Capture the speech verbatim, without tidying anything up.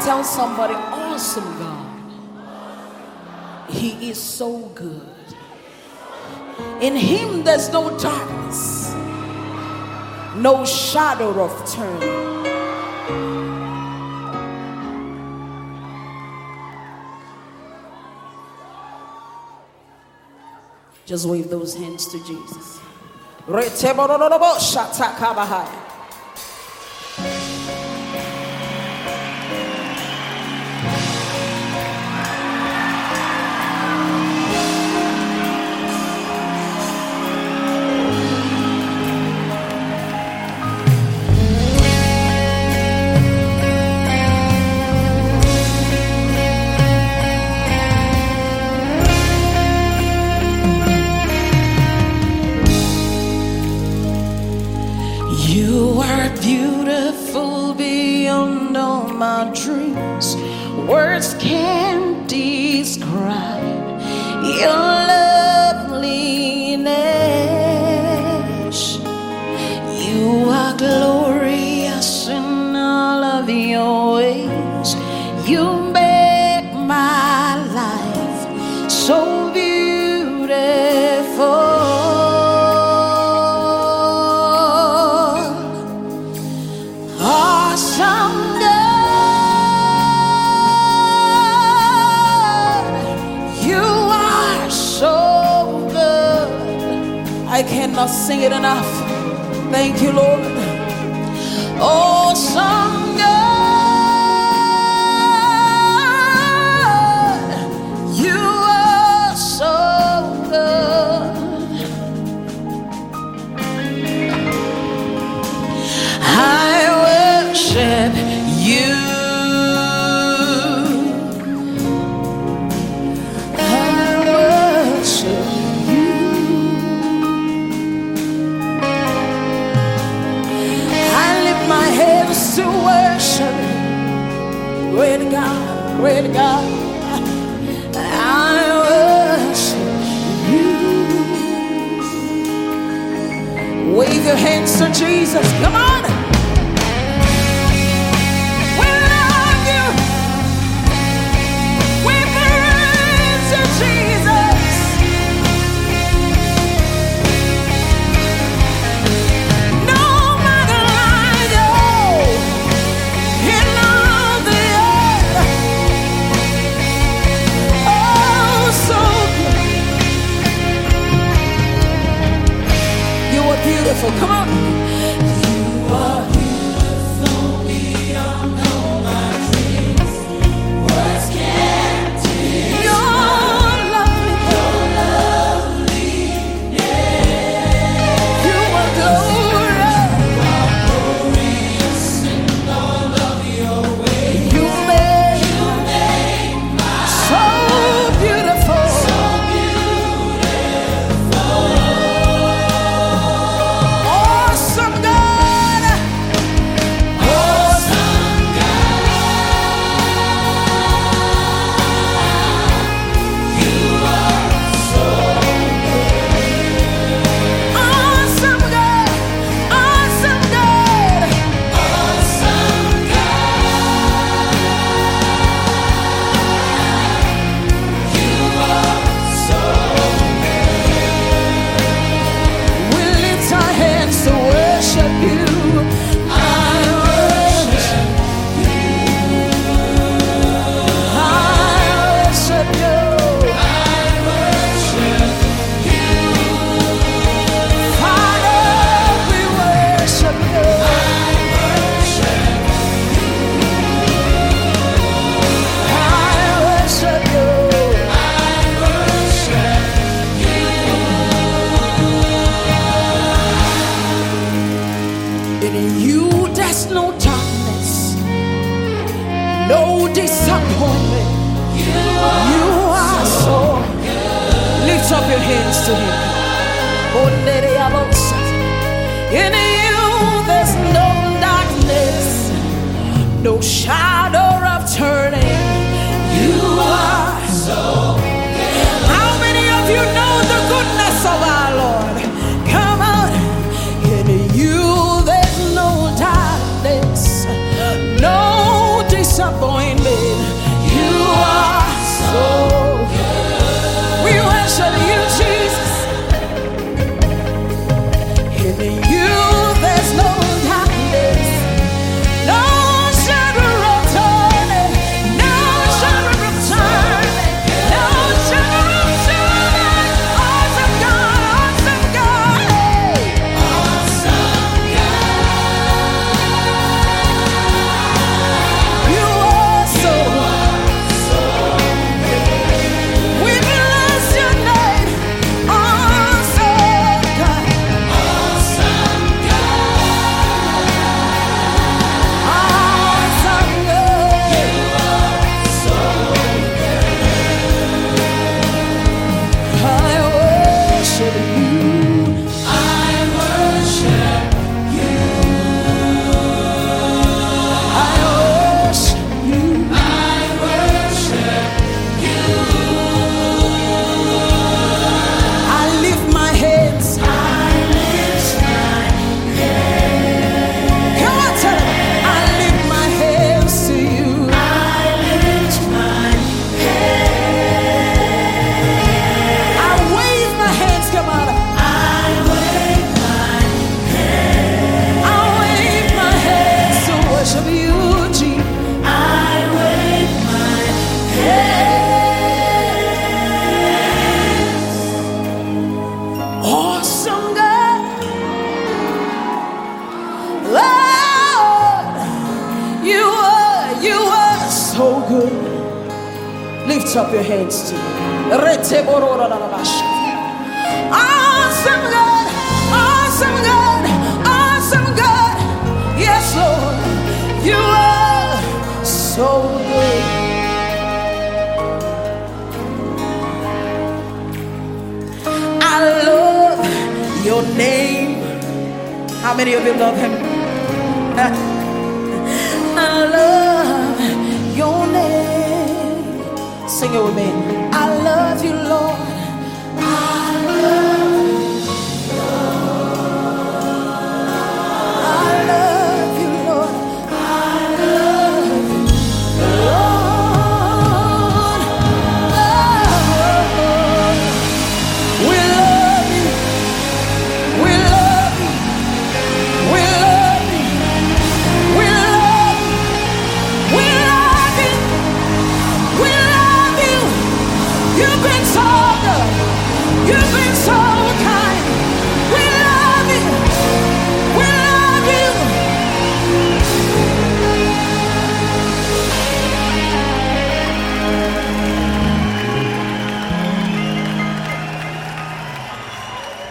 Tell somebody, awesome God. He is so good. In him there's no darkness, no shadow of turning. Just wave those hands to Jesus. You are beautiful beyond all my dreams. Words can't describe your loveliness. You are glorious in all of your ways. You make my life so beautiful. I cannot sing it enough. Thank you, Lord. Awesome God, you are so good. I worship you. To worship, great God, great God, I worship you. Wave your hands to Jesus, come on. We love you. We praise you, Jesus. Beautiful, come on. You are beautiful beyond all my dreams. Words can't describe your lovely, your loveliness. You are glorious. You are glorious in all of your ways. You make, you make my so beautiful, so beautiful. Awesome God, awesome God, you are so good. Awesome God, awesome God, awesome God, you are so good. We lift our hands to worship you. I worship you. I worship you. I worship you. Father, we worship you. I worship you. I worship you. I worship you. In you there's no darkness, no disappointment. You are, you are so good. Lift up your hands to him. In you there's no darkness, no shadow of turning. You are so good. How many of you know the goodness of our Lord? Come on. In you there's no darkness, no disappointment. lift up your hands to Awesome God, awesome God, awesome God. Yes, Lord, you are so good. I love your name. How many of you love him? I love your name. Sing it with me. I love you, Lord. I love you, Lord. I love you, Lord. I love you, Lord. Lord. We love you. We love you. We love you. We love you. We love you. We love you. You've been so good. You've been so